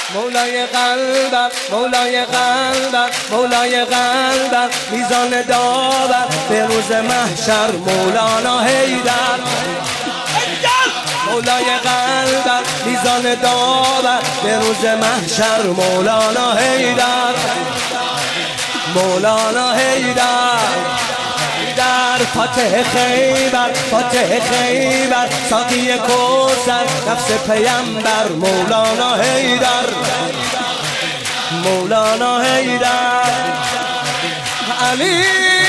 مولای قلبم مولای قلبم مولای قلبم میزان داور به روز محشر مولانا حیدر مولای قلبم میزان داور به روز محشر مولانا حیدر مولانا حیدر در فاتح خیبر فاتح خیبر ساقی کوثر نفس پیمبر مولانا حیدر مولانا حیدر علی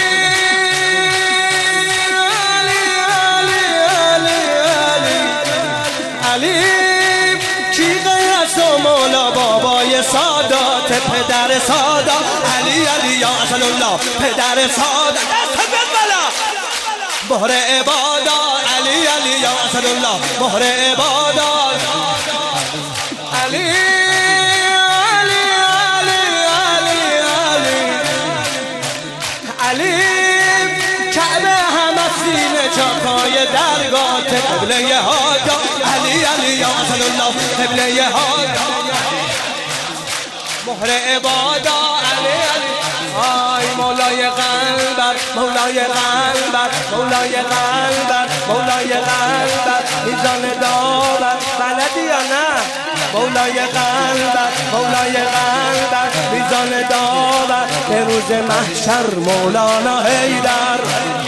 علی کی غیر از مولا بابای سادات پدر سادات علی علی یا اصل الله پدر سادات مهر عبادات علی علی یا اصل الله مهر عبادات علی علی علی علی علی کعبه همه سینه چاکای درگاه قبله حاجا علی علی یا اصل الله قبله حاجا مهر عبادات علی علی آی مولای قلبر مولای قلبر مولای قلبر مولای قلبر میزان داور بلدی یا نه مولای قلبر مولای قلبر میزان داور به روز محشر مولانا حیدر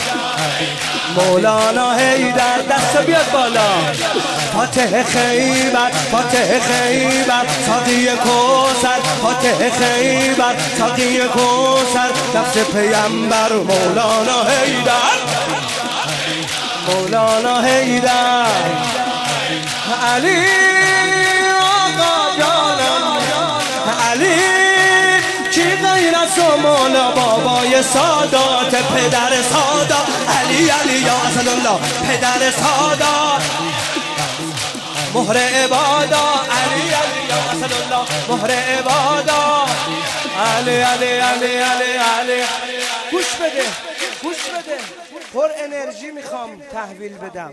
مولانا حیدر دست بیاد بالا فاتح خیبر فاتح خیبر ساقی کوثر فاتح خیبر ساقی کوثر نفس پیمبر مولانا حیدر مولانا حیدر علی آقا جانم علی کی غیر از مولا بابای سادات پدر سادات علی علی یا اصل الله پدر سادات مهر عبادات علی علی یا اصل الله مهر عبادات علی علی علی علی علی گوش بده گوش بده پر انرژی میخوام تحویل بدم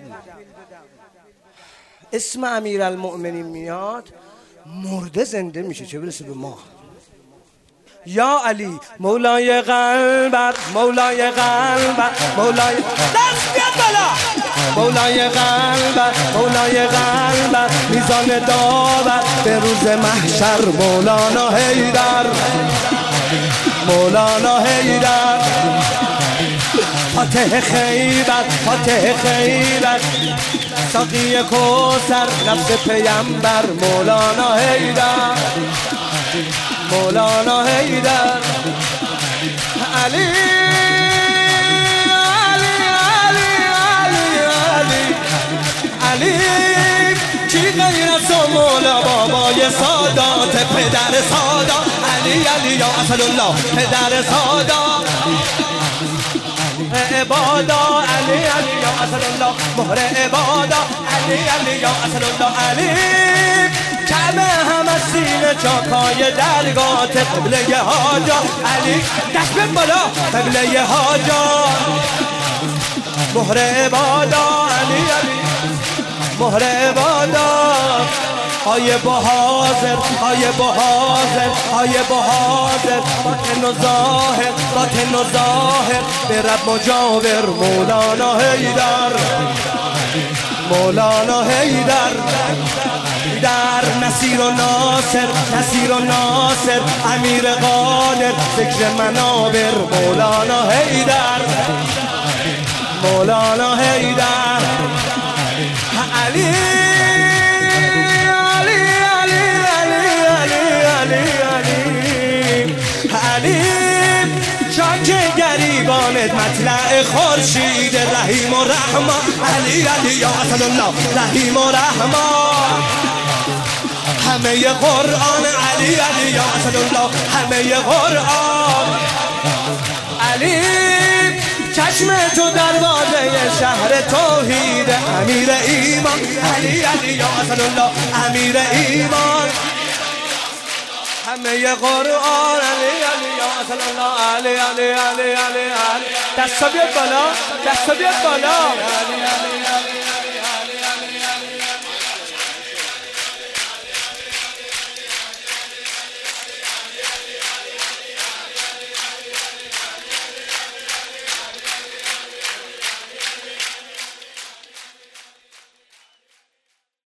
اسم امیرالمؤمنین میاد مرده زنده میشه چه برسه به ما یا علی مولای قلبر مولای قلبر مولای دست بیاد بالا مولای قلبر مولای قلبر میزان داور به روز محشر مولانا حیدر مولانا حیدر فاتح خیبر فاتح خیبر ساقی کوثر نفس پیمبر مولانا حیدر مولانا حیدر علی علی علی علی علی علی کی غیر از مولا بابای سادات پدر سادات علی علی یا اصل الله پدر سادات عبادات علی علی یا اصل الله مهر عبادات علی علی یا اصل الله علی کعبه همه سینه چاکای درگاه قبله حاجا علی دست به بالا قبله حاجا مهر عبادات علی علی مهر عبادات آیه با حاضر آیه با حاضر آیه با حاضر باطن و ظاهر باطن و ظاهر به رب مجاور مولانا حیدر مولانا حیدر در نصیر و ناصر نصیر و ناصر امیر قادر ذکر منابر مولانا حیدر مولانا حیدر علی چاک گریبانت مطلع خورشید رحیم و رحمان علی علی یا اصل الله رحیم و رحمان همه قرآن علی علی یا اصل الله همه قرآن علی چشم تو دروازه شهر توحید امیر ایمان علی علی یا اصل الله امیر ایمان همه قرآن علی علی یا اصل الله علی علی علی علی علی دستا بیاد بالا دستا بیاد بالا علی علی علی